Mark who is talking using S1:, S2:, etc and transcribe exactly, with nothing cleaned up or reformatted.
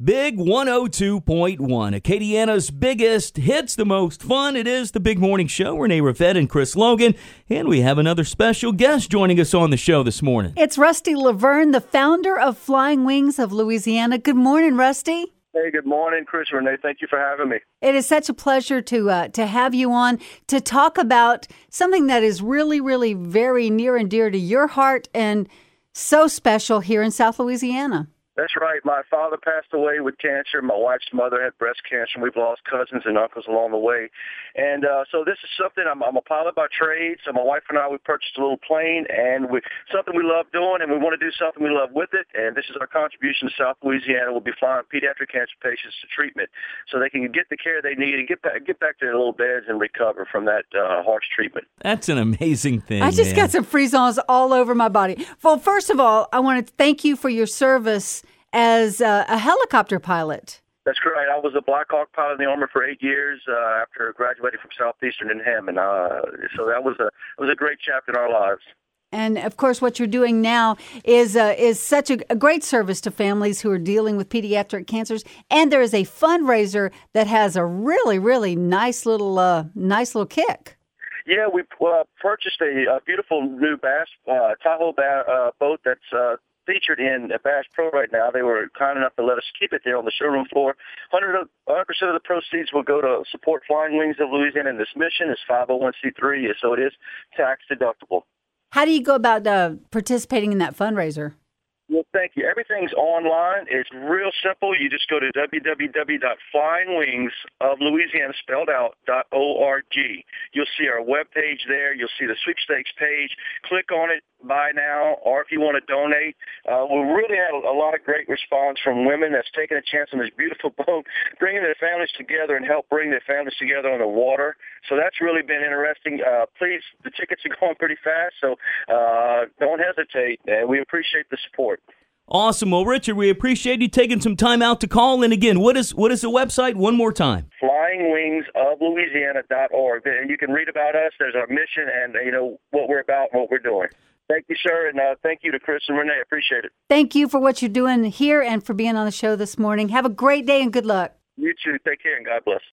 S1: Big one oh two point one, Acadiana's biggest hits, the most fun. It is the Big Morning Show. Renee Raffett and Chris Logan. And we have another special guest joining us on the show this morning.
S2: It's Rusty Laverne, the founder of Flying Wings of Louisiana. Good morning, Rusty.
S3: Hey, good morning, Chris, Renee. Thank you for having me.
S2: It is such a pleasure to uh, to have you on to talk about something that is really, really very near and dear to your heart and so special here in South Louisiana.
S3: That's right. My father passed away with cancer. My wife's mother had breast cancer. We've lost cousins and uncles along the way. And uh, so this is something, I'm, I'm a pilot by trade. So my wife and I, we purchased a little plane, and we, something we love doing, and we want to do something we love with it. And this is our contribution to South Louisiana. We'll be flying pediatric cancer patients to treatment so they can get the care they need and get back, get back to their little beds and recover from that uh, harsh treatment.
S1: That's an amazing thing.
S2: I just
S1: man.
S2: got some frissons all over my body. Well, first of all, I want to thank you for your service as a, a helicopter pilot.
S3: That's correct. I was a Black Hawk pilot in the Army for eight years uh, after graduating from Southeastern in Hammond. Uh, so that was a it was a great chapter in our lives.
S2: And of course, what you're doing now is uh, is such a, a great service to families who are dealing with pediatric cancers. And there is a fundraiser that has a really, really nice little uh, nice little kick.
S3: Yeah, we uh, purchased a, a beautiful new Bass uh, Tahoe ba- uh, boat that's uh, featured in Bass Pro right now. They were kind enough to let us keep it there on the showroom floor. one hundred percent of the proceeds will go to support Flying Wings of Louisiana, and this mission is five oh one c three, so it is tax deductible.
S2: How do you go about uh, participating in that fundraiser?
S3: Well, thank you. Everything's online. It's real simple. You just go to w w w dot flying wings of louisiana spelled out dot org. You'll see our webpage there. You'll see the sweepstakes page. Click on it, buy now, or if you want to donate. Uh, we really had a, a lot of great response from women that's taking a chance on this beautiful boat, bringing their families together and help bring their families together on the water. So that's really been interesting. Uh, please, the tickets are going pretty fast, so uh, don't hesitate. And we appreciate the support.
S1: Awesome. Well, Richard, we appreciate you taking some time out to call. And again, what is what is the website? One more time.
S3: flying wings of louisiana dot org. And you can read about us. There's our mission and, you know, what we're about and what we're doing. Thank you, sir, and uh, thank you to Chris and Renee. I appreciate it.
S2: Thank you for what you're doing here and for being on the show this morning. Have a great day and good luck.
S3: You too. Take care and God bless.